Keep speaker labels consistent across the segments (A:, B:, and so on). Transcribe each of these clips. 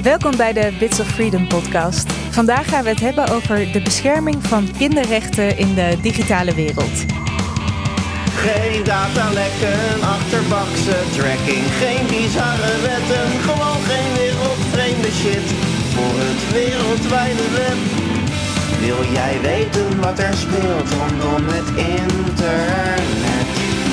A: Welkom bij de Bits of Freedom podcast. Vandaag gaan we het hebben over de bescherming van kinderrechten in de digitale wereld.
B: Geen datalekken, achterbakse tracking, geen bizarre wetten, gewoon geen wereldvreemde shit voor het wereldwijde web. Wil jij weten wat er speelt rondom het internet?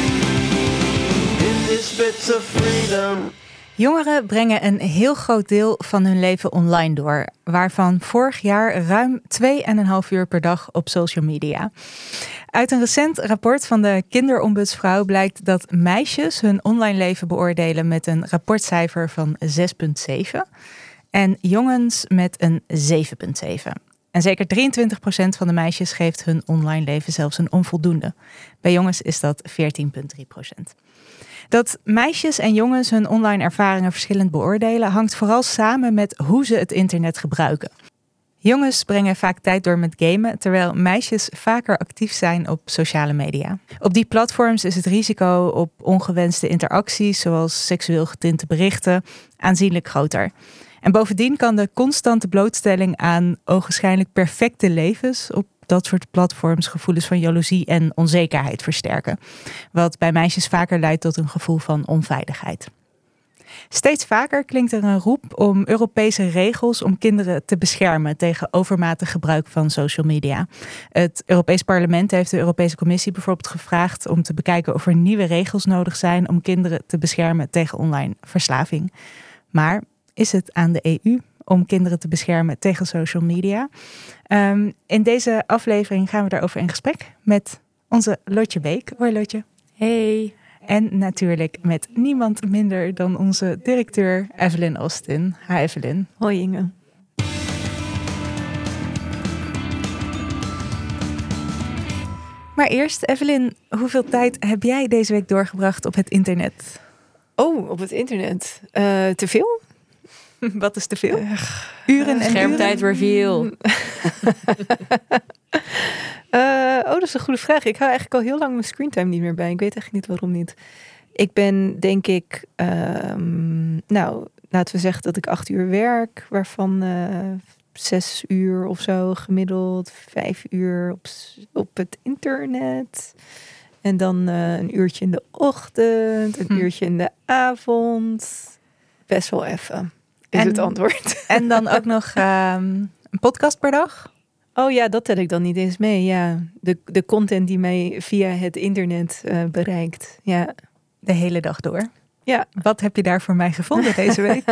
B: Dit is Bits of Freedom.
A: Jongeren brengen een heel groot deel van hun leven online door, waarvan vorig jaar ruim 2,5 uur per dag op social media. Uit een recent rapport van de kinderombudsvrouw blijkt dat meisjes hun online leven beoordelen met een rapportcijfer van 6,7 en jongens met een 7,7. En zeker 23% van de meisjes geeft hun online leven zelfs een onvoldoende. Bij jongens is dat 14,3%. Dat meisjes en jongens hun online ervaringen verschillend beoordelen hangt vooral samen met hoe ze het internet gebruiken. Jongens brengen vaak tijd door met gamen, terwijl meisjes vaker actief zijn op sociale media. Op die platforms is het risico op ongewenste interacties, zoals seksueel getinte berichten, aanzienlijk groter. En bovendien kan de constante blootstelling aan ogenschijnlijk perfecte levens op dat soort platforms gevoelens van jaloezie en onzekerheid versterken. Wat bij meisjes vaker leidt tot een gevoel van onveiligheid. Steeds vaker klinkt er een roep om Europese regels om kinderen te beschermen tegen overmatig gebruik van social media. Het Europees Parlement heeft de Europese Commissie bijvoorbeeld gevraagd om te bekijken of er nieuwe regels nodig zijn om kinderen te beschermen tegen online verslaving. Maar is het aan de EU om kinderen te beschermen tegen social media? In deze aflevering gaan we daarover in gesprek met onze Lotje Beek. Hoi Lotje.
C: Hey.
A: En natuurlijk met niemand minder dan onze directeur Evelyn Austin. Hi Evelyn.
C: Hoi Inge.
A: Maar eerst Evelyn, hoeveel tijd heb jij deze week doorgebracht op het internet?
C: Oh, op het internet. Te veel?
A: Wat is te veel? Uren en
C: Schermtijd
A: uren?
C: reveal. Dat is een goede vraag. Ik hou eigenlijk al heel lang mijn screentime niet meer bij. Ik weet echt niet waarom niet. Ik ben denk ik, laten we zeggen dat ik 8 uur werk, waarvan 6 uur of zo gemiddeld, 5 uur op het internet. En dan een uurtje in de ochtend, een uurtje in de avond. Best wel even. Is het antwoord.
A: En dan ook nog een podcast per dag?
C: Oh ja, dat tel ik dan niet eens mee. Ja, de content die mij via het internet bereikt. Ja.
A: De hele dag door?
C: Ja.
A: Wat heb je daar voor mij gevonden deze week?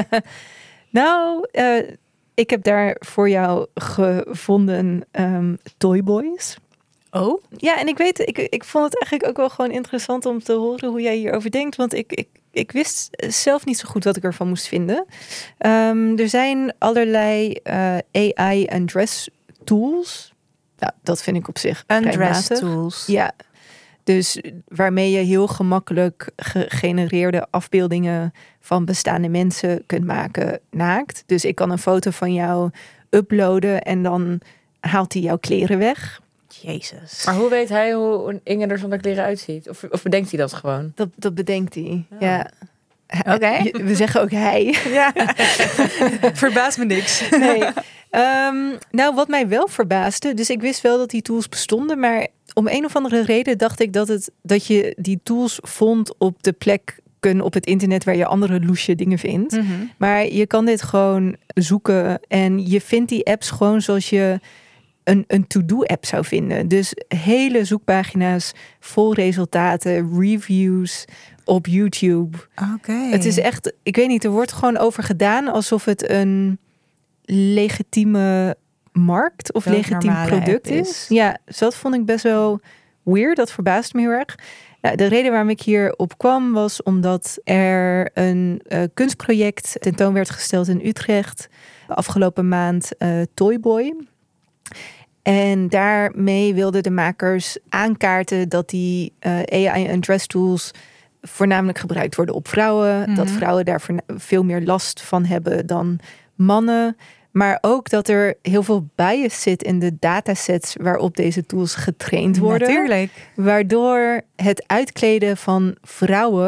C: Ik heb daar voor jou gevonden Toy Boys.
A: Oh?
C: Ja, en ik vond het eigenlijk ook wel gewoon interessant om te horen hoe jij hierover denkt. Want ik wist zelf niet zo goed wat ik ervan moest vinden. Er zijn allerlei AI undress tools. Nou, dat vind ik op zich
A: Undress
C: vrij
A: tools.
C: Ja, dus waarmee je heel gemakkelijk gegenereerde afbeeldingen van bestaande mensen kunt maken naakt. Dus ik kan een foto van jou uploaden en dan haalt hij jouw kleren weg.
A: Jezus.
D: Maar hoe weet hij hoe Inge er zonder kleren uitziet? Of bedenkt hij dat gewoon?
C: Dat bedenkt hij,
D: Oh.
C: ja.
A: Oké.
C: We zeggen ook hij.
A: Ja. Verbaast me niks.
C: Nee. Wat mij wel verbaasde, dus ik wist wel dat die tools bestonden, maar om een of andere reden dacht ik dat je die tools vond op de plekken op het internet waar je andere loesje dingen vindt.
A: Mm-hmm.
C: Maar je kan dit gewoon zoeken en je vindt die apps gewoon zoals je een to-do-app zou vinden. Dus hele zoekpagina's vol resultaten, reviews op YouTube.
A: Oké.
C: Het is echt, ik weet niet, er wordt gewoon over gedaan alsof het een legitieme markt of legitiem product is. Ja, dus dat vond ik best wel weird. Dat verbaasde me heel erg. Nou, de reden waarom ik hier op kwam was omdat er een kunstproject tentoon werd gesteld in Utrecht afgelopen maand, Toyboy. En daarmee wilden de makers aankaarten dat die AI undress tools voornamelijk gebruikt worden op vrouwen.
A: Mm-hmm.
C: Dat vrouwen daar veel meer last van hebben dan mannen. Maar ook dat er heel veel bias zit in de datasets waarop deze tools getraind worden.
A: Natuurlijk.
C: Waardoor het uitkleden van vrouwen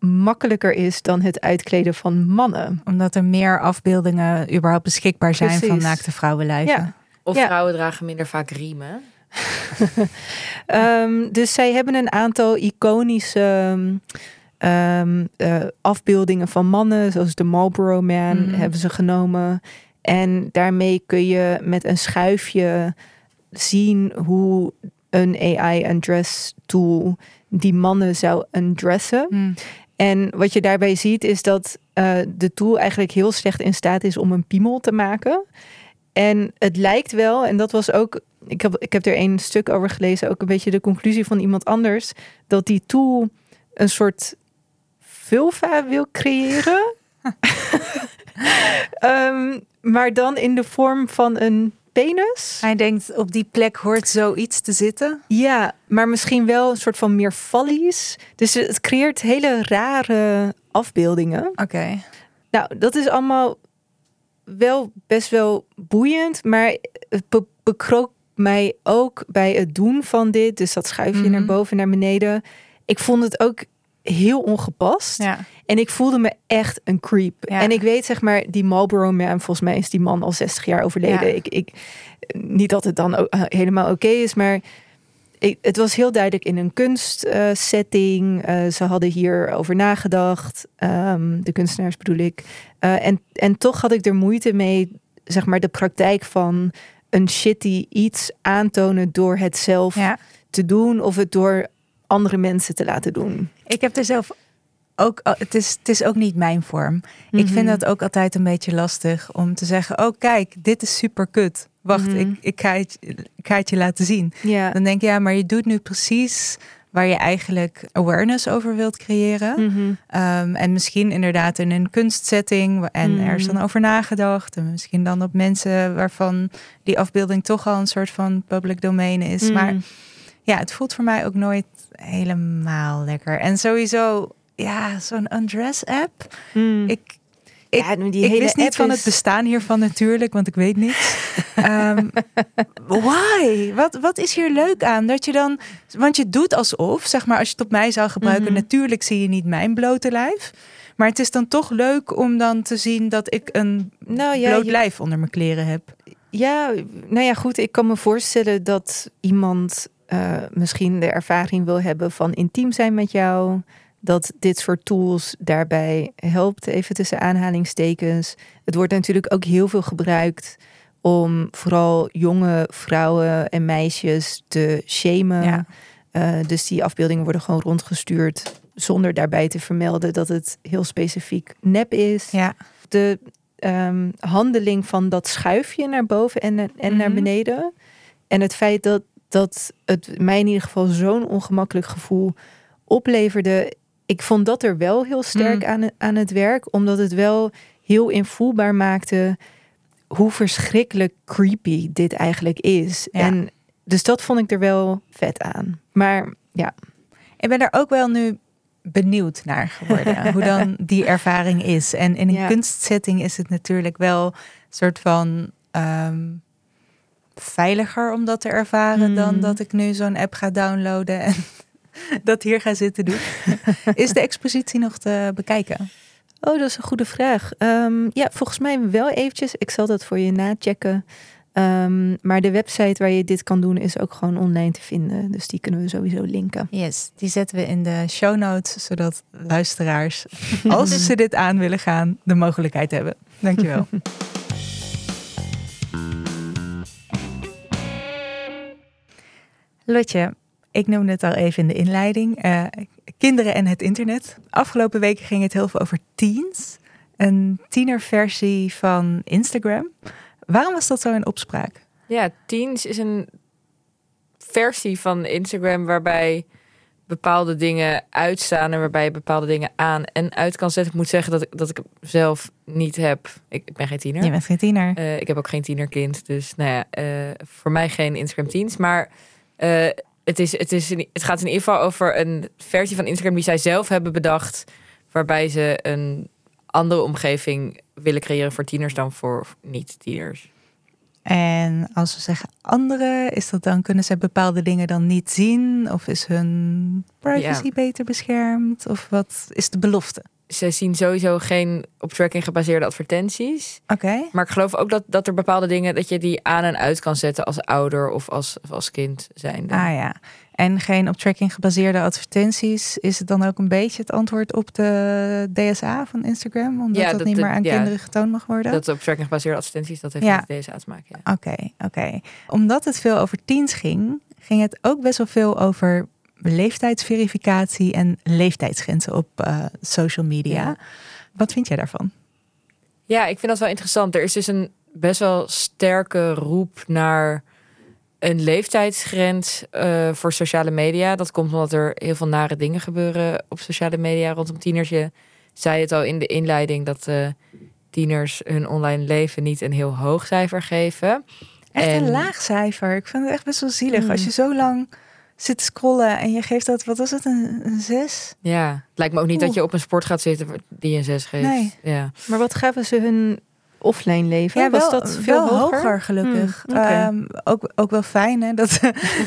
C: makkelijker is dan het uitkleden van mannen.
A: Omdat er meer afbeeldingen überhaupt beschikbaar zijn
C: Precies.
A: van naakte vrouwenlijven.
C: Ja.
D: Of vrouwen dragen minder vaak riemen.
C: Dus zij hebben een aantal iconische afbeeldingen van mannen, zoals de Marlboro Man hebben ze genomen. En daarmee kun je met een schuifje zien hoe een AI undress tool die mannen zou undressen. En wat je daarbij ziet is dat de tool eigenlijk heel slecht in staat is om een piemel te maken. En het lijkt wel, en dat was ook, ik heb er een stuk over gelezen, ook een beetje de conclusie van iemand anders, dat die tool een soort vulva wil creëren. Maar dan in de vorm van een penis.
A: Hij denkt, op die plek hoort zoiets te zitten.
C: Ja, maar misschien wel een soort van meer fallies. Dus het creëert hele rare afbeeldingen.
A: Oké.
C: Nou, dat is allemaal wel best wel boeiend, maar het bekroop mij ook bij het doen van dit. Dus dat schuifje naar boven en naar beneden. Ik vond het ook heel ongepast.
A: Ja.
C: En ik voelde me echt een creep.
A: Ja.
C: En ik weet, zeg maar, die Marlboro Man, volgens mij is die man al 60 jaar overleden.
A: Ja.
C: Niet dat het dan ook helemaal oké is, maar het was heel duidelijk in een kunstsetting. Ze hadden hierover nagedacht. De kunstenaars bedoel ik. En toch had ik er moeite mee, zeg maar, de praktijk van een shitty iets aantonen door het zelf te doen of het door andere mensen te laten doen.
A: Ik heb er zelf ook, het is ook niet mijn vorm. Ik vind dat ook altijd een beetje lastig om te zeggen, oh kijk, dit is super kut. Wacht, ik ga het je laten zien.
C: Ja.
A: Dan denk je, ja, maar je doet nu precies waar je eigenlijk awareness over wilt creëren. En misschien inderdaad in een kunstsetting. En er is dan over nagedacht. En misschien dan op mensen waarvan die afbeelding toch al een soort van public domein is. Maar ja, het voelt voor mij ook nooit helemaal lekker. En sowieso, ja, zo'n undress app. Ik wist niet van het bestaan hiervan natuurlijk, want ik weet niets. Why? Wat is hier leuk aan? Dat je dan, want je doet alsof, zeg maar, als je het op mij zou gebruiken, natuurlijk zie je niet mijn blote lijf. Maar het is dan toch leuk om dan te zien dat ik een bloot lijf onder mijn kleren heb.
C: Ja, nou ja, goed. Ik kan me voorstellen dat iemand misschien de ervaring wil hebben van intiem zijn met jou. Dat dit soort tools daarbij helpt, even tussen aanhalingstekens. Het wordt natuurlijk ook heel veel gebruikt om vooral jonge vrouwen en meisjes te shamen. Ja. Dus die afbeeldingen worden gewoon rondgestuurd zonder daarbij te vermelden dat het heel specifiek nep is.
A: Ja.
C: De handeling van dat schuifje naar boven en naar beneden. En het feit dat het mij in ieder geval zo'n ongemakkelijk gevoel opleverde. Ik vond dat er wel heel sterk aan het werk. Omdat het wel heel invoelbaar maakte hoe verschrikkelijk creepy dit eigenlijk is. Ja. En dus dat vond ik er wel vet aan. Maar ja.
A: Ik ben er ook wel nu benieuwd naar geworden. Hoe dan die ervaring is. En in een kunstsetting is het natuurlijk wel een soort van veiliger om dat te ervaren dan dat ik nu zo'n app ga downloaden en dat hier ga zitten doen. Is de expositie nog te bekijken?
C: Oh, dat is een goede vraag. Ja, volgens mij wel eventjes. Ik zal dat voor je nachecken. Maar de website waar je dit kan doen is ook gewoon online te vinden. Dus die kunnen we sowieso linken.
A: Yes, die zetten we in de show notes, zodat luisteraars, als ze dit aan willen gaan, de mogelijkheid hebben. Dankjewel. Lotje, ik noemde het al even in de inleiding. Kinderen en het internet. Afgelopen weken ging het heel veel over teens. Een tienerversie van Instagram. Waarom was dat zo in opspraak?
D: Ja, teens is een versie van Instagram waarbij bepaalde dingen uitstaan en waarbij je bepaalde dingen aan en uit kan zetten. Ik moet zeggen dat ik het zelf niet heb. Ik ben geen tiener.
A: Je bent geen tiener.
D: Ik heb ook geen tienerkind. Dus nou ja, voor mij geen Instagram teens. Maar het gaat in ieder geval over een versie van Instagram die zij zelf hebben bedacht, waarbij ze een andere omgeving willen creëren voor tieners dan voor niet-tieners.
A: En als we zeggen anderen, is dat dan, kunnen ze bepaalde dingen dan niet zien? Of is hun privacy beter beschermd? Of wat is de belofte?
D: Ze zien sowieso geen op tracking gebaseerde advertenties.
A: Oké.
D: Maar ik geloof ook dat er bepaalde dingen, dat je die aan en uit kan zetten als ouder of als kind zijnde.
A: Ah ja. En geen op tracking gebaseerde advertenties. Is het dan ook een beetje het antwoord op de DSA van Instagram? Omdat dat niet meer aan kinderen getoond mag worden?
D: Dat op tracking gebaseerde advertenties, dat heeft met de DSA te maken. Ja.
A: Oké. Omdat het veel over teens ging het ook best wel veel over leeftijdsverificatie en leeftijdsgrenzen op social media. Ja. Wat vind jij daarvan?
D: Ja, ik vind dat wel interessant. Er is dus een best wel sterke roep naar een leeftijdsgrens voor sociale media. Dat komt omdat er heel veel nare dingen gebeuren op sociale media rondom tieners. Je zei het al in de inleiding dat tieners hun online leven niet een heel hoog cijfer geven.
A: Echt een laag cijfer. Ik vind het echt best wel zielig. Als je zo lang zit te scrollen en je geeft dat, wat was het, een 6?
D: Ja, het lijkt me ook niet dat je op een sport gaat zitten die een 6 geeft.
A: Nee.
D: Ja.
C: Maar wat gaven ze hun offline leven?
A: Ja,
C: was dat veel
A: hoger gelukkig. Ook wel fijn, hè? Dat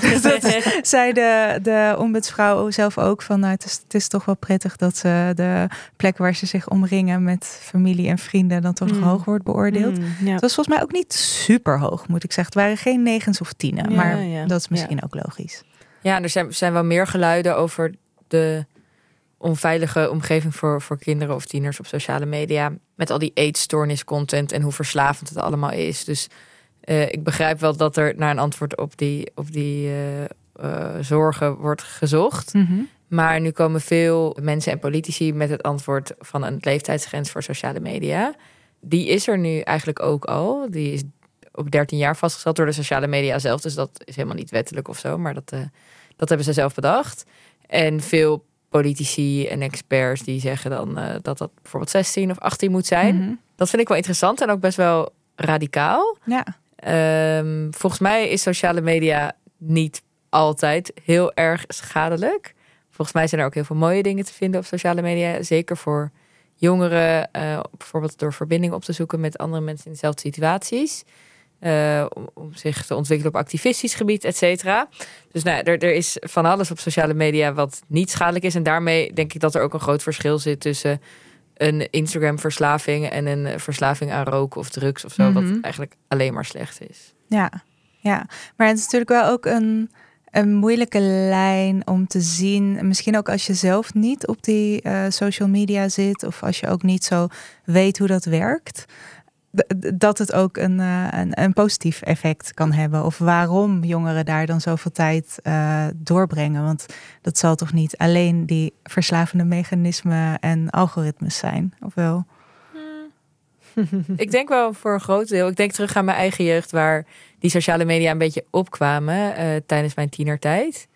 A: zei de ombudsvrouw zelf ook van, nou, het is toch wel prettig dat ze de plek waar ze zich omringen met familie en vrienden dan toch nog hoog wordt beoordeeld. Het was volgens mij ook niet super hoog, moet ik zeggen. Het waren geen 9's of 10's, maar dat is misschien ook logisch.
D: Ja, er zijn wel meer geluiden over de onveilige omgeving voor kinderen of tieners op sociale media. Met al die eetstoornis-content en hoe verslavend het allemaal is. Dus ik begrijp wel dat er naar een antwoord op die zorgen wordt gezocht. Mm-hmm. Maar nu komen veel mensen en politici met het antwoord van een leeftijdsgrens voor sociale media. Die is er nu eigenlijk ook al. Die is op 13 jaar vastgesteld door de sociale media zelf. Dus dat is helemaal niet wettelijk of zo. Maar dat hebben ze zelf bedacht. En veel politici en experts die zeggen dan dat bijvoorbeeld 16 of 18 moet zijn. Mm-hmm. Dat vind ik wel interessant en ook best wel radicaal.
A: Ja.
D: Volgens mij is sociale media niet altijd heel erg schadelijk. Volgens mij zijn er ook heel veel mooie dingen te vinden op sociale media. Zeker voor jongeren. Bijvoorbeeld door verbinding op te zoeken met andere mensen in dezelfde situaties. Om zich te ontwikkelen op activistisch gebied, et cetera. Dus nou, er is van alles op sociale media wat niet schadelijk is. En daarmee denk ik dat er ook een groot verschil zit tussen een Instagram-verslaving en een verslaving aan roken of drugs of zo. Mm-hmm. Wat eigenlijk alleen maar slecht is.
A: Ja, maar het is natuurlijk wel ook een moeilijke lijn om te zien. Misschien ook als je zelf niet op die social media zit of als je ook niet zo weet hoe dat werkt. Dat het ook een positief effect kan hebben. Of waarom jongeren daar dan zoveel tijd doorbrengen. Want dat zal toch niet alleen die verslavende mechanismen en algoritmes zijn? Of wel?
D: Ik denk wel voor een groot deel. Ik denk terug aan mijn eigen jeugd waar die sociale media een beetje opkwamen tijdens mijn tienertijd.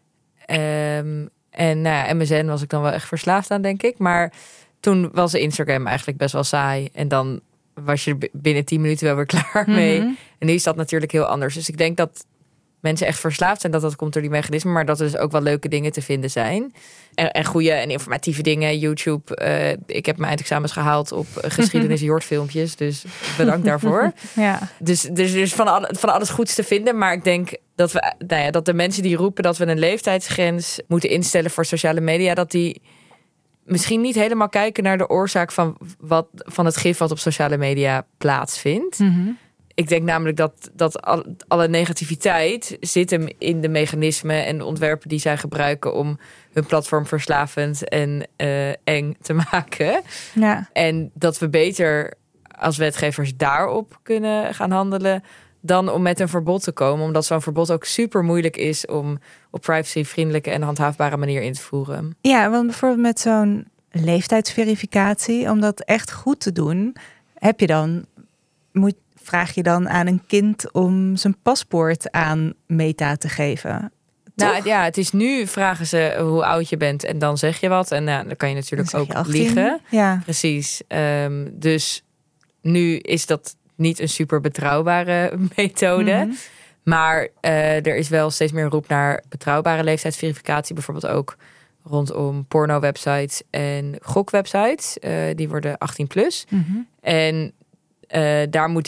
D: En MSN was ik dan wel echt verslaafd aan, denk ik. Maar toen was Instagram eigenlijk best wel saai. En dan was je binnen 10 minuten wel weer klaar mee. Mm-hmm. En nu is dat natuurlijk heel anders. Dus ik denk dat mensen echt verslaafd zijn, dat komt door die mechanismen. Maar dat er dus ook wel leuke dingen te vinden zijn. En goede en informatieve dingen. YouTube. Ik heb mijn eindexamens gehaald op geschiedenis Jort-filmpjes. Dus bedankt daarvoor.
A: Ja.
D: Dus er is van alles goeds te vinden. Maar ik denk dat dat de mensen die roepen dat we een leeftijdsgrens moeten instellen voor sociale media, dat die misschien niet helemaal kijken naar de oorzaak van het gif wat op sociale media plaatsvindt. Mm-hmm. Ik denk namelijk dat alle negativiteit zit hem in de mechanismen en de ontwerpen die zij gebruiken om hun platform verslavend en eng te maken.
A: Ja.
D: En dat we beter als wetgevers daarop kunnen gaan handelen dan om met een verbod te komen. Omdat zo'n verbod ook super moeilijk is om op privacyvriendelijke en handhaafbare manier in te voeren.
A: Ja, want bijvoorbeeld met zo'n leeftijdsverificatie, om dat echt goed te doen, vraag je dan aan een kind om zijn paspoort aan Meta te geven?
D: Nou ja, het is nu vragen ze hoe oud je bent en dan zeg je wat. En dan kan je natuurlijk ook liegen.
A: Ja.
D: Precies. Dus nu is dat niet een super betrouwbare methode. Mm-hmm. Maar er is wel steeds meer roep naar betrouwbare leeftijdsverificatie. Bijvoorbeeld ook rondom porno-websites en gokwebsites. Die worden 18+. Mm-hmm. En daar moet die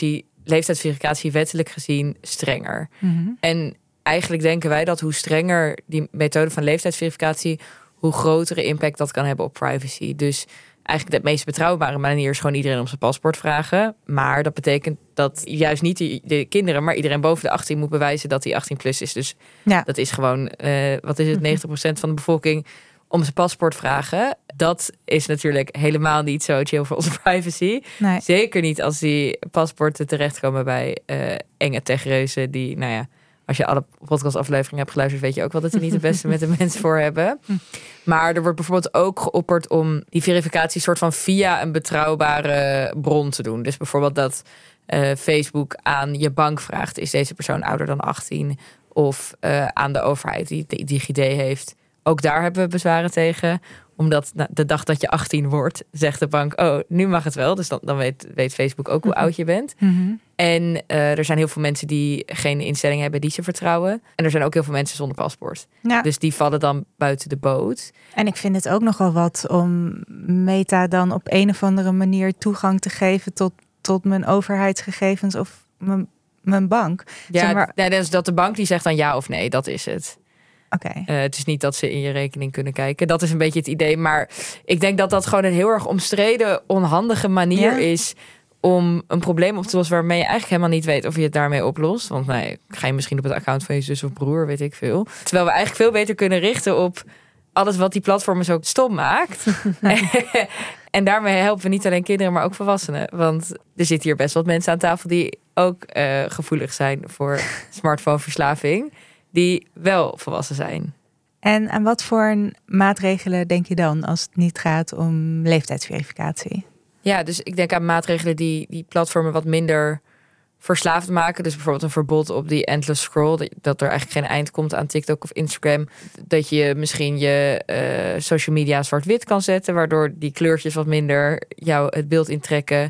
D: leeftijdsverificatie wettelijk gezien strenger. En eigenlijk denken wij dat hoe strenger die methode van leeftijdsverificatie, hoe grotere impact dat kan hebben op privacy. Dus eigenlijk de meest betrouwbare manier is gewoon iedereen om zijn paspoort vragen. Maar dat betekent dat juist niet de kinderen, maar iedereen boven de 18 moet bewijzen dat hij 18 plus is. Dus dat is gewoon, 90% van de bevolking om zijn paspoort vragen. Dat is natuurlijk helemaal niet zo chill voor onze privacy.
A: Nee.
D: Zeker niet als die paspoorten terechtkomen bij enge techreuzen die, als je alle podcastafleveringen hebt geluisterd, weet je ook wel dat die niet het beste met de mens voor hebben. Maar er wordt bijvoorbeeld ook geopperd om die verificatie soort van via een betrouwbare bron te doen. Dus bijvoorbeeld dat Facebook aan je bank vraagt, is deze persoon ouder dan 18? Of aan de overheid die DigiD heeft. Ook daar hebben we bezwaren tegen. Omdat de dag dat je 18 wordt, zegt de bank, nu mag het wel. Dus dan weet Facebook ook hoe oud je bent. En er zijn heel veel mensen die geen instelling hebben die ze vertrouwen. En er zijn ook heel veel mensen zonder paspoort. Ja. Dus die vallen dan buiten de boot.
A: En ik vind het ook nogal wat om Meta dan op een of andere manier toegang te geven tot mijn overheidsgegevens of mijn bank.
D: Ja,
A: zeg maar,
D: dus dat de bank die zegt dan ja of nee, dat is het.
A: Okay.
D: Het is niet dat ze in je rekening kunnen kijken. Dat is een beetje het idee. Maar ik denk dat dat gewoon een heel erg omstreden, onhandige manier is om een probleem op te lossen waarmee je eigenlijk helemaal niet weet of je het daarmee oplost. Want ga je misschien op het account van je zus of broer, weet ik veel. Terwijl we eigenlijk veel beter kunnen richten op alles wat die platformen zo stom maakt. En daarmee helpen we niet alleen kinderen, maar ook volwassenen. Want er zitten hier best wat mensen aan tafel die ook gevoelig zijn voor smartphoneverslaving. Die wel volwassen zijn.
A: En aan wat voor maatregelen denk je dan als het niet gaat om leeftijdsverificatie?
D: Ja, dus ik denk aan maatregelen die platformen wat minder verslaafd maken. Dus bijvoorbeeld een verbod op die endless scroll. Dat er eigenlijk geen eind komt aan TikTok of Instagram. Dat je misschien je social media zwart-wit kan zetten. Waardoor die kleurtjes wat minder jou het beeld intrekken.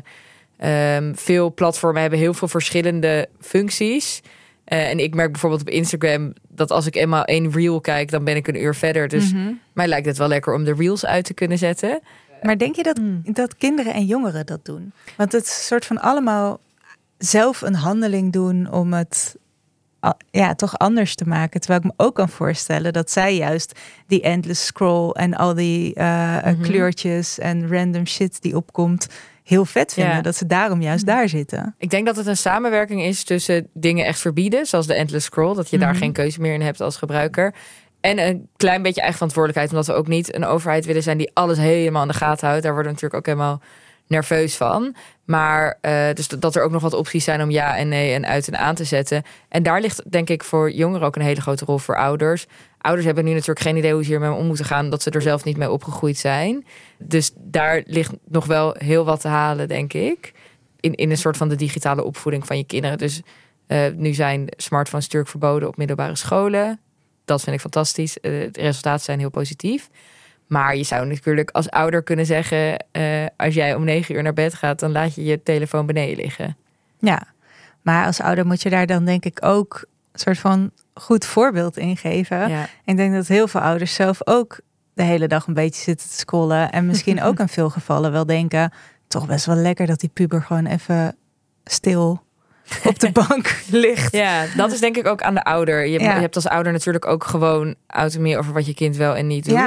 D: Veel platformen hebben heel veel verschillende functies. En ik merk bijvoorbeeld op Instagram dat als ik eenmaal 1 reel kijk, dan ben ik een uur verder. Dus mij lijkt het wel lekker om de reels uit te kunnen zetten.
A: Maar denk je dat kinderen en jongeren dat doen? Want het is soort van allemaal zelf een handeling doen om het toch anders te maken. Terwijl ik me ook kan voorstellen dat zij juist die endless scroll en al die kleurtjes en random shit die opkomt heel vet vinden. Ja. Dat ze daarom juist daar zitten.
D: Ik denk dat het een samenwerking is tussen dingen echt verbieden, zoals de endless scroll, dat je daar geen keuze meer in hebt als gebruiker. En een klein beetje eigen verantwoordelijkheid, omdat we ook niet een overheid willen zijn die alles helemaal in de gaten houdt. Daar worden we natuurlijk ook helemaal nerveus van. Maar dus dat er ook nog wat opties zijn om ja en nee en uit en aan te zetten. En daar ligt denk ik voor jongeren ook een hele grote rol voor ouders. Ouders hebben nu natuurlijk geen idee hoe ze hiermee om moeten gaan, dat ze er zelf niet mee opgegroeid zijn. Dus daar ligt nog wel heel wat te halen, denk ik. In een soort van de digitale opvoeding van je kinderen. Dus nu zijn smartphones natuurlijk verboden op middelbare scholen. Dat vind ik fantastisch. De resultaten zijn heel positief. Maar je zou natuurlijk als ouder kunnen zeggen, als jij om 9 uur naar bed gaat, dan laat je je telefoon beneden liggen.
A: Ja, maar als ouder moet je daar dan denk ik ook een soort van goed voorbeeld in geven. Ja. Ik denk dat heel veel ouders zelf ook de hele dag een beetje zitten te scrollen. En misschien ook in veel gevallen wel denken, toch best wel lekker dat die puber gewoon even stil op de bank ligt.
D: Ja, dat is denk ik ook aan de ouder. Je hebt als ouder natuurlijk ook gewoon autonomie over wat je kind wel en niet doet.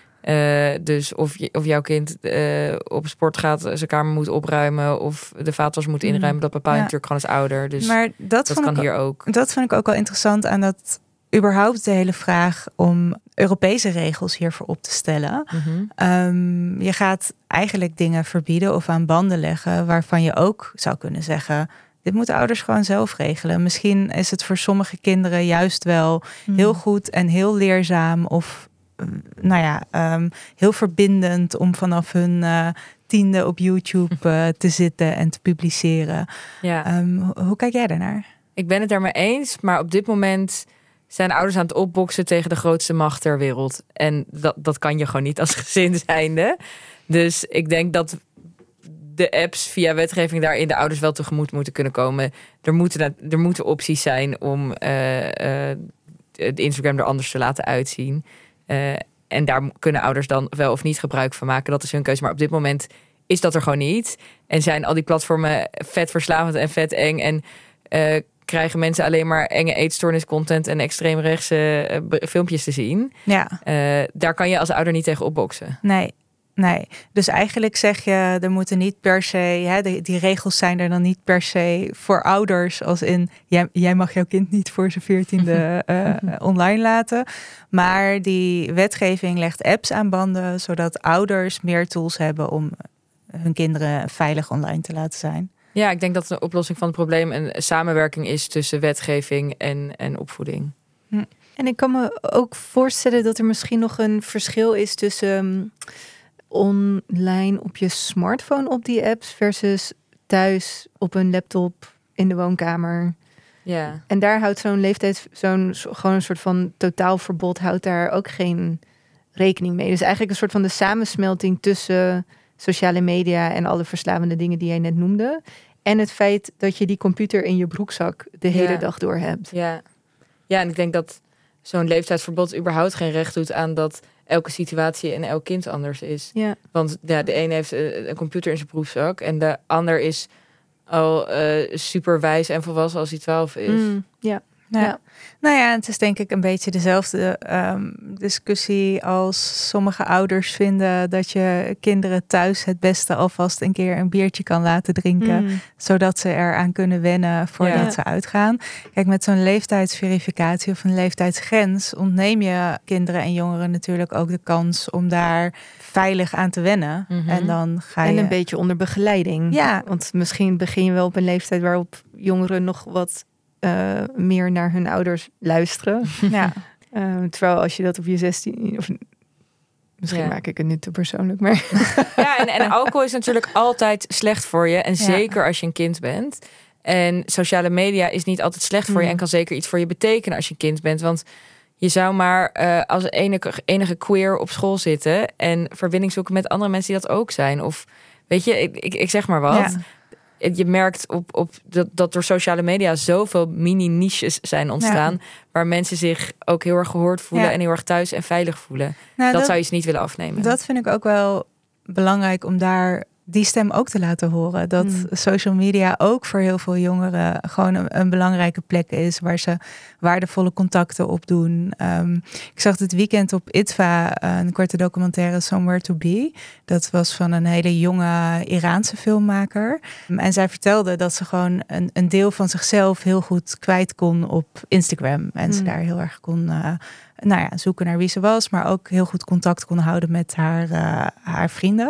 D: Ja. Dus of jouw kind op sport gaat, zijn kamer moet opruimen of de vaatwas moet inruimen, dat bepaal je natuurlijk gewoon als ouder. Dus
A: maar dat kan hier ook. Dat vind ik ook wel interessant aan dat überhaupt de hele vraag om Europese regels hiervoor op te stellen. Je gaat eigenlijk dingen verbieden of aan banden leggen waarvan je ook zou kunnen zeggen, dit moeten ouders gewoon zelf regelen. Misschien is het voor sommige kinderen juist wel heel goed en heel leerzaam of heel verbindend om vanaf hun 10e op YouTube te zitten en te publiceren. Ja. Hoe kijk jij daarnaar?
D: Ik ben het daarmee eens, maar op dit moment zijn ouders aan het opboksen tegen de grootste macht ter wereld. En dat kan je gewoon niet als gezin zijnde. Dus ik denk dat de apps via wetgeving daarin de ouders wel tegemoet moeten kunnen komen. Er moeten opties zijn om de Instagram er anders te laten uitzien. En daar kunnen ouders dan wel of niet gebruik van maken. Dat is hun keuze. Maar op dit moment is dat er gewoon niet. En zijn al die platformen vet verslavend en vet eng. En krijgen mensen alleen maar enge eetstoorniscontent en extreemrechtse filmpjes te zien.
A: Ja.
D: Daar kan je als ouder niet tegen opboksen.
A: Nee. Dus eigenlijk zeg je, er moeten niet per se, die regels zijn er dan niet per se voor ouders, als in, jij mag jouw kind niet voor zijn 14e online laten. Maar die wetgeving legt apps aan banden, zodat ouders meer tools hebben om hun kinderen veilig online te laten zijn.
D: Ja, ik denk dat de oplossing van het probleem een samenwerking is tussen wetgeving en opvoeding.
C: En ik kan me ook voorstellen dat er misschien nog een verschil is tussen online op je smartphone op die apps versus thuis op een laptop in de woonkamer.
D: Ja.
C: En daar houdt zo'n leeftijd, gewoon een soort van totaalverbod, houdt daar ook geen rekening mee. Dus eigenlijk een soort van de samensmelting tussen sociale media en alle verslavende dingen die jij net noemde. En het feit dat je die computer in je broekzak de hele dag door hebt.
D: Ja, en ik denk dat zo'n leeftijdsverbod überhaupt geen recht doet aan dat elke situatie en elk kind anders is. Ja. Want de een heeft een computer in zijn broekzak en de ander is al super wijs en volwassen als hij 12 is.
C: Ja.
A: Nou ja, het is denk ik een beetje dezelfde discussie als sommige ouders vinden dat je kinderen thuis het beste alvast een keer een biertje kan laten drinken, zodat ze eraan kunnen wennen voordat ze uitgaan. Kijk, met zo'n leeftijdsverificatie of een leeftijdsgrens ontneem je kinderen en jongeren natuurlijk ook de kans om daar veilig aan te wennen. En dan ga je...
C: En een beetje onder begeleiding.
A: Ja.
C: Want misschien begin je wel op een leeftijd waarop jongeren nog wat meer naar hun ouders luisteren.
A: Ja.
C: Terwijl als je dat op je 16... Of, misschien maak ik het nu te persoonlijk, maar...
D: Ja, en alcohol is natuurlijk altijd slecht voor je. En zeker als je een kind bent. En sociale media is niet altijd slecht voor je. En kan zeker iets voor je betekenen als je een kind bent. Want je zou maar als enige queer op school zitten en verbinding zoeken met andere mensen die dat ook zijn. Of weet je, ik zeg maar wat. Ja. Je merkt op dat door sociale media zoveel mini-niches zijn ontstaan, waar mensen zich ook heel erg gehoord voelen en heel erg thuis en veilig voelen. Nou, dat zou je ze niet willen afnemen.
A: Dat vind ik ook wel belangrijk om daar die stem ook te laten horen. Dat social media ook voor heel veel jongeren gewoon een belangrijke plek is waar ze waardevolle contacten op doen. Ik zag dit weekend op ITVA een korte documentaire Somewhere to Be. Dat was van een hele jonge Iraanse filmmaker. En zij vertelde dat ze gewoon een deel van zichzelf heel goed kwijt kon op Instagram. En ze daar heel erg kon zoeken naar wie ze was, maar ook heel goed contact kon houden met haar vrienden.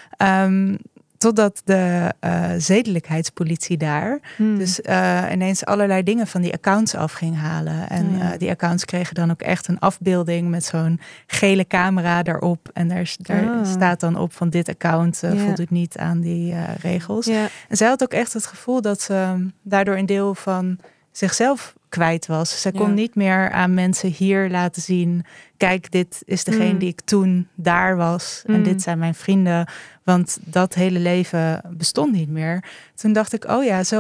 A: Totdat de zedelijkheidspolitie daar dus ineens allerlei dingen van die accounts af ging halen. En die accounts kregen dan ook echt een afbeelding met zo'n gele camera daarop. En daar staat dan op van dit account voldoet niet aan die regels. Ja. En zij had ook echt het gevoel dat ze daardoor een deel van zichzelf kwijt was. Zij kon niet meer aan mensen hier laten zien, kijk, dit is degene die ik toen daar was. En dit zijn mijn vrienden. Want dat hele leven bestond niet meer. Toen dacht ik,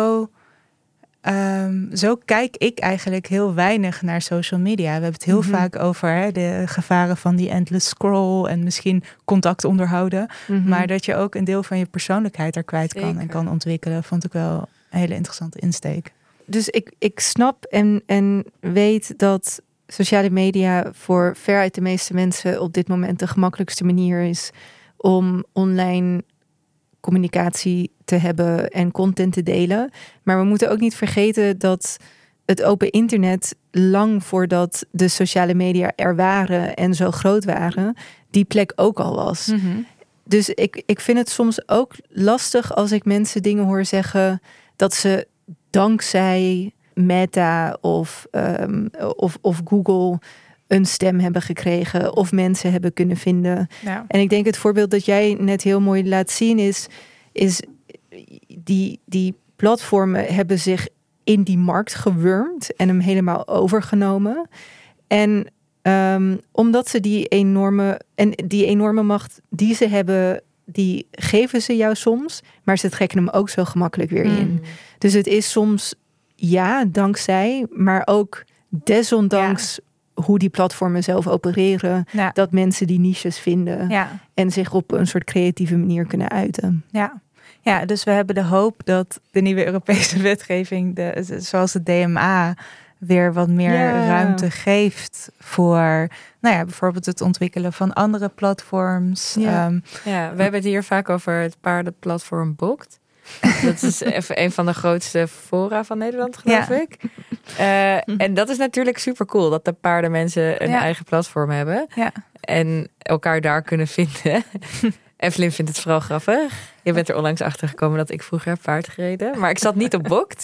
A: zo kijk ik eigenlijk heel weinig naar social media. We hebben het heel vaak over de gevaren van die endless scroll en misschien contact onderhouden. Maar dat je ook een deel van je persoonlijkheid er kwijt kan en kan ontwikkelen, vond ik wel een hele interessante insteek.
C: Dus ik snap en weet dat sociale media voor veruit de meeste mensen op dit moment de gemakkelijkste manier is om online communicatie te hebben en content te delen. Maar we moeten ook niet vergeten dat het open internet, lang voordat de sociale media er waren en zo groot waren, die plek ook al was. Dus ik vind het soms ook lastig als ik mensen dingen hoor zeggen dat ze dankzij Meta of Google een stem hebben gekregen of mensen hebben kunnen vinden. Ja. En ik denk het voorbeeld dat jij net heel mooi laat zien is die platformen hebben zich in die markt gewurmd en hem helemaal overgenomen. En omdat ze die enorme macht die ze hebben, die geven ze jou soms, maar ze trekken hem ook zo gemakkelijk weer in. Dus het is soms dankzij, maar ook desondanks hoe die platformen zelf opereren.
A: Ja.
C: Dat mensen die niches vinden.
A: Ja.
C: En zich op een soort creatieve manier kunnen uiten.
A: Ja. Ja, dus we hebben de hoop dat de nieuwe Europese wetgeving, zoals het DMA, weer wat meer ruimte geeft voor, bijvoorbeeld het ontwikkelen van andere platforms.
C: Ja.
D: We hebben het hier vaak over het paardenplatform Bokt. Dat is even een van de grootste fora van Nederland, geloof ik. En dat is natuurlijk super cool, dat de paardenmensen een eigen platform hebben. Ja. En elkaar daar kunnen vinden. Evelyn vindt het vooral grappig. Je bent er onlangs achter gekomen dat ik vroeger heb paard gereden. Maar ik zat niet op Bokt.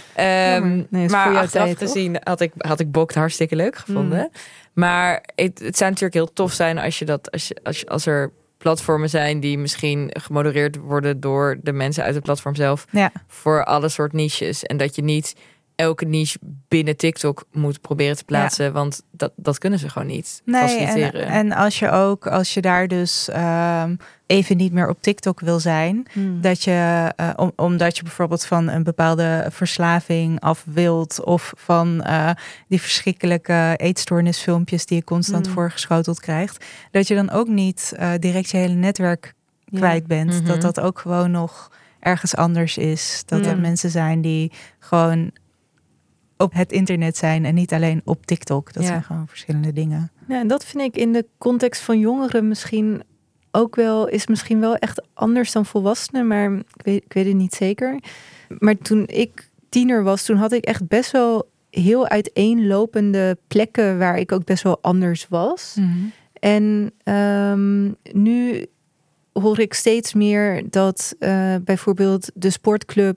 D: Maar achteraf gezien had ik Bokt hartstikke leuk gevonden. Maar het zou natuurlijk heel tof zijn als er platformen zijn die misschien gemodereerd worden door de mensen uit het platform zelf. Ja. Voor alle soort niches. En dat je niet elke niche binnen TikTok moet proberen te plaatsen. Want dat kunnen ze gewoon niet faciliteren.
A: En als je daar dus even niet meer op TikTok wil zijn. Dat je, omdat je bijvoorbeeld van een bepaalde verslaving af wilt. Of van die verschrikkelijke eetstoornisfilmpjes die je constant voorgeschoteld krijgt. Dat je dan ook niet direct je hele netwerk kwijt bent. Dat ook gewoon nog ergens anders is. Dat er mensen zijn die gewoon op het internet zijn en niet alleen op TikTok. Dat zijn gewoon verschillende dingen.
C: Ja, en dat vind ik in de context van jongeren misschien ook wel, is misschien wel echt anders dan volwassenen, maar ik weet het niet zeker. Maar toen ik tiener was, toen had ik echt best wel heel uiteenlopende plekken waar ik ook best wel anders was. En nu hoor ik steeds meer dat bijvoorbeeld de sportclub,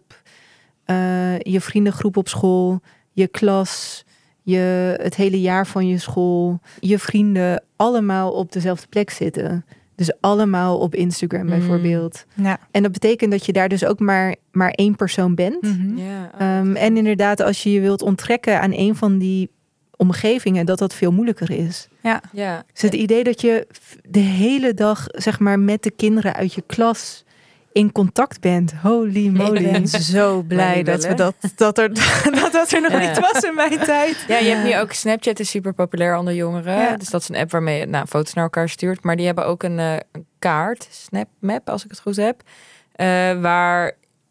C: je vriendengroep op school, je klas, het hele jaar van je school, je vrienden allemaal op dezelfde plek zitten. Dus allemaal op Instagram bijvoorbeeld. Ja. En dat betekent dat je daar dus ook maar één persoon bent. En inderdaad, als je wilt onttrekken aan een van die omgevingen, dat veel moeilijker is. Ja. Dus het idee dat je de hele dag, zeg maar, met de kinderen uit je klas in contact bent. Holy moly.
A: Ik ben zo blij dat er nog niet was in mijn tijd.
D: Ja, je hebt nu ook Snapchat, is super populair onder jongeren. Ja. Dus dat is een app waarmee je foto's naar elkaar stuurt. Maar die hebben ook een kaart, SnapMap, als ik het goed heb. Waar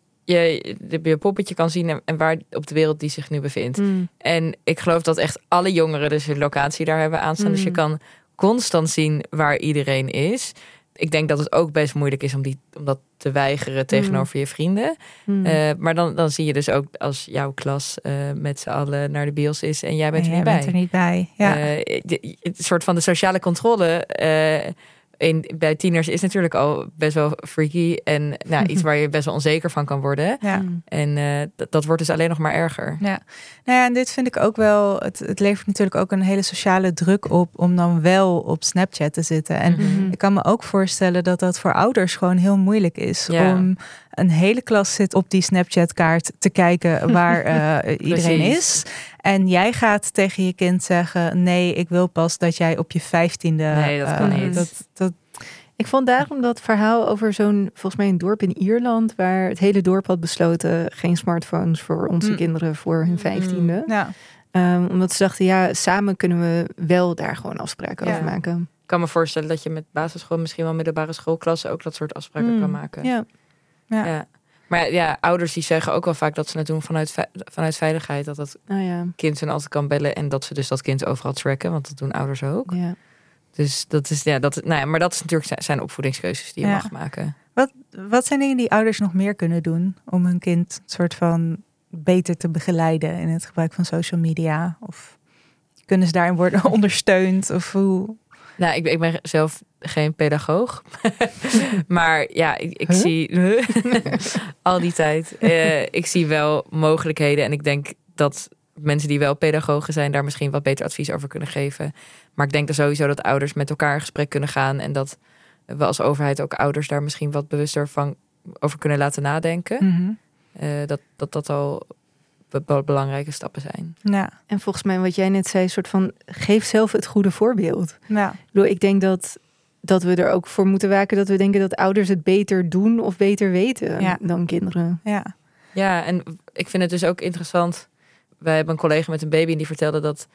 D: je poppetje kan zien en waar op de wereld die zich nu bevindt. En ik geloof dat echt alle jongeren dus hun locatie daar hebben aanstaan. Dus je kan constant zien waar iedereen is. Ik denk dat het ook best moeilijk is om dat te weigeren tegenover je vrienden. Maar dan zie je dus ook als jouw klas met z'n allen naar de bios is en jij bent er niet bij. Ja. Het soort van de sociale controle bij tieners is natuurlijk al best wel freaky. En iets waar je best wel onzeker van kan worden. Ja. En dat wordt dus alleen nog maar erger.
A: Ja. Nou ja, en dit vind ik ook wel. Het levert natuurlijk ook een hele sociale druk op om dan wel op Snapchat te zitten. En ik kan me ook voorstellen dat voor ouders gewoon heel moeilijk is. Ja. Om een hele klas zit op die Snapchat-kaart te kijken waar iedereen is. En jij gaat tegen je kind zeggen, nee, ik wil pas dat jij op je 15e...
D: Nee, dat kan niet.
C: Ik vond daarom dat verhaal over volgens mij een dorp in Ierland, waar het hele dorp had besloten geen smartphones voor onze kinderen voor hun 15e. Ja. Omdat ze dachten, samen kunnen we wel daar gewoon afspraken over maken.
D: Ik kan me voorstellen dat je met basisschool, misschien wel middelbare schoolklassen ook dat soort afspraken kan maken. Ja. Maar ouders die zeggen ook wel vaak dat ze het doen vanuit veiligheid. Dat het kind ze altijd kan bellen en dat ze dus dat kind overal tracken. Want dat doen ouders ook. Ja. Dus dat is, maar dat is natuurlijk zijn opvoedingskeuzes die je mag maken.
A: Wat zijn dingen die ouders nog meer kunnen doen om hun kind soort van beter te begeleiden in het gebruik van social media? Of kunnen ze daarin worden ondersteund? Of hoe?
D: Nou, ik ben zelf geen pedagoog. Maar ik zie al die tijd. Ik zie wel mogelijkheden. En ik denk dat mensen die wel pedagogen zijn daar misschien wat beter advies over kunnen geven. Maar ik denk er sowieso dat ouders met elkaar in gesprek kunnen gaan. En dat we als overheid ook ouders daar misschien wat bewuster van over kunnen laten nadenken. Dat al belangrijke stappen zijn.
C: Ja. En volgens mij wat jij net zei, soort van geef zelf het goede voorbeeld. Ja. Ik denk dat we er ook voor moeten waken dat we denken dat ouders het beter doen of beter weten dan kinderen.
D: Ja, en ik vind het dus ook interessant. Wij hebben een collega met een baby en die vertelde dat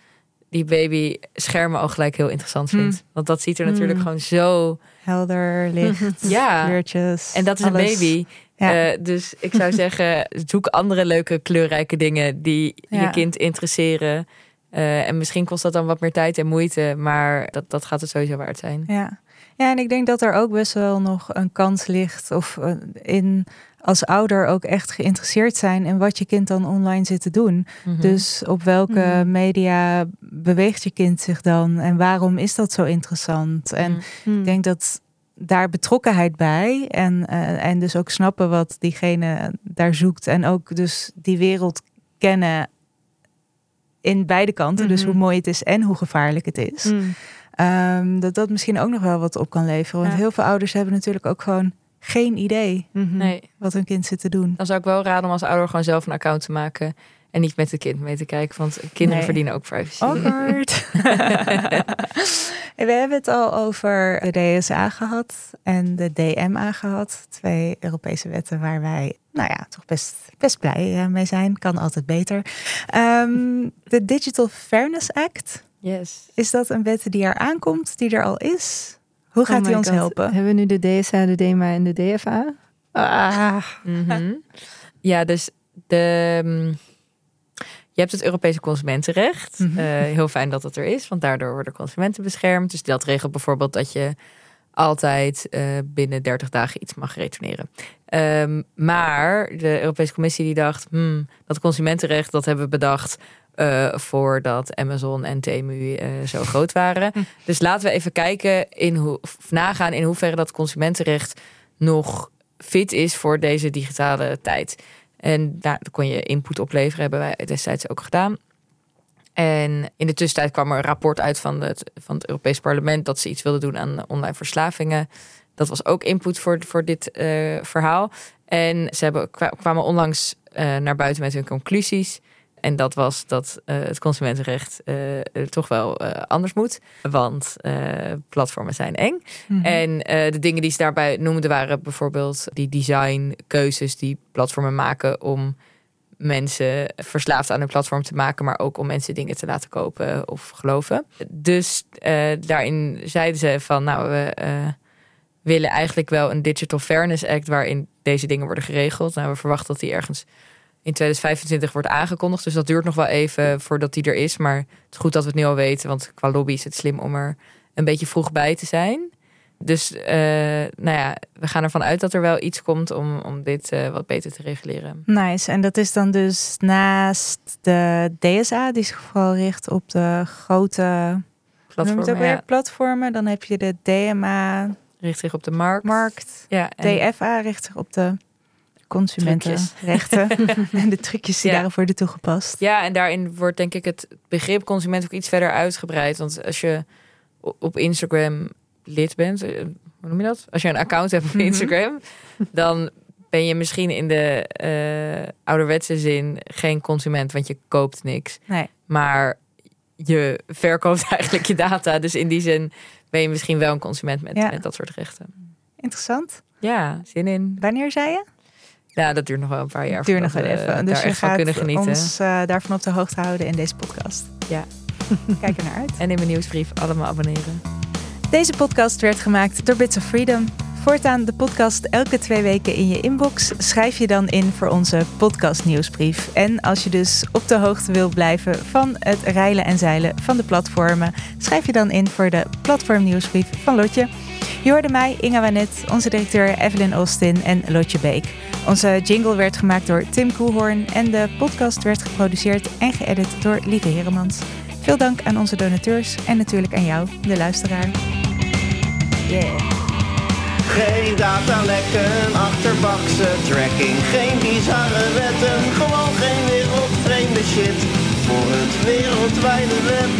D: die baby schermen ook gelijk heel interessant vindt. Want dat ziet er natuurlijk gewoon zo...
A: helder, licht, kleurtjes.
D: En dat is alles. Een baby. Ja. Dus ik zou zeggen, zoek andere leuke kleurrijke dingen die je kind interesseren. En misschien kost dat dan wat meer tijd en moeite, maar dat gaat het sowieso waard zijn.
A: Ja, en ik denk dat er ook best wel nog een kans ligt of in als ouder ook echt geïnteresseerd zijn in wat je kind dan online zit te doen. Mm-hmm. Dus op welke media beweegt je kind zich dan en waarom is dat zo interessant? En ik denk dat daar betrokkenheid bij en dus ook snappen wat diegene daar zoekt en ook dus die wereld kennen in beide kanten. Dus hoe mooi het is en hoe gevaarlijk het is. Dat misschien ook nog wel wat op kan leveren. Want heel veel ouders hebben natuurlijk ook gewoon geen idee wat hun kind zit te doen. Dan zou ik wel raden om als ouder gewoon zelf een account te maken en niet met het kind mee te kijken. Want kinderen verdienen ook privacy. Awkward. We hebben het al over de DSA gehad en de DMA gehad. 2 Europese wetten waar wij toch best blij mee zijn. Kan altijd beter. De Digital Fairness Act.
D: Yes.
A: Is dat een wet die er aankomt, die er al is? Hoe gaat die ons helpen?
C: Hebben we nu de DSA, de DMA en de DFA?
D: Ja, dus je hebt het Europese consumentenrecht. Heel fijn dat het er is, want daardoor worden consumenten beschermd. Dus dat regelt bijvoorbeeld dat je altijd binnen 30 dagen iets mag retourneren. Maar de Europese Commissie die dacht, dat consumentenrecht, dat hebben we bedacht voordat Amazon en Temu zo groot waren. Dus laten we even kijken nagaan in hoeverre dat consumentenrecht nog fit is voor deze digitale tijd. En daar kon je input opleveren, hebben wij destijds ook gedaan. En in de tussentijd kwam er een rapport uit van het Europees Parlement dat ze iets wilden doen aan online verslavingen. Dat was ook input voor dit verhaal. En ze kwamen onlangs naar buiten met hun conclusies. En dat was dat het consumentenrecht toch wel anders moet. Want platformen zijn eng. En de dingen die ze daarbij noemden waren bijvoorbeeld die designkeuzes die platformen maken om mensen verslaafd aan hun platform te maken, maar ook om mensen dingen te laten kopen of geloven. Dus daarin zeiden ze van we willen eigenlijk wel een Digital Fairness Act waarin deze dingen worden geregeld. We verwachten dat die ergens in 2025 wordt aangekondigd. Dus dat duurt nog wel even voordat die er is. Maar het is goed dat we het nu al weten. Want qua lobby is het slim om er een beetje vroeg bij te zijn. Dus we gaan ervan uit dat er wel iets komt om dit wat beter te reguleren.
A: Nice. En dat is dan dus naast de DSA, die zich vooral richt op de grote platformen. Dan heb je de DMA.
D: Richt zich op de markt.
A: Ja, DFA richt zich op de consumentenrechten en de trucjes die daarop worden toegepast.
D: Ja, en daarin wordt denk ik het begrip consument ook iets verder uitgebreid. Want als je op Instagram lid bent, hoe noem je dat? Als je een account hebt op Instagram, dan ben je misschien in de ouderwetse zin geen consument, want je koopt niks.
A: Nee.
D: Maar je verkoopt eigenlijk je data. Dus in die zin ben je misschien wel een consument met dat soort rechten.
A: Interessant.
D: Ja, zin in.
A: Wanneer zei je?
D: Ja, dat duurt nog wel een paar jaar.
A: Duurt nog wel even. Dus je gaat
D: kunnen genieten.
A: Ons daarvan op de hoogte houden in deze podcast.
D: Ja.
A: Kijk er naar uit.
D: En in mijn nieuwsbrief allemaal abonneren.
A: Deze podcast werd gemaakt door Bits of Freedom. Voortaan de podcast elke 2 weken in je inbox. Schrijf je dan in voor onze podcast nieuwsbrief. En als je dus op de hoogte wil blijven van het reilen en zeilen van de platformen, schrijf je dan in voor de platform nieuwsbrief van Lotje. Je hoorde mij, Inga Wanet, onze directeur Evelyn Austin en Lotje Beek. Onze jingle werd gemaakt door Tim Koelhoorn en de podcast werd geproduceerd en geëdit door Lieve Heremans. Veel dank aan onze donateurs en natuurlijk aan jou, de luisteraar.
B: Yeah. Geen datalekken, achterbakse tracking, geen bizarre wetten, gewoon geen wereldvreemde shit voor het wereldwijde web.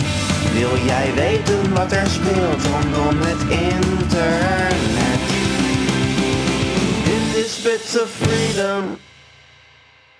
B: Wil jij weten wat er speelt rondom het internet? Dit is Bits of Freedom.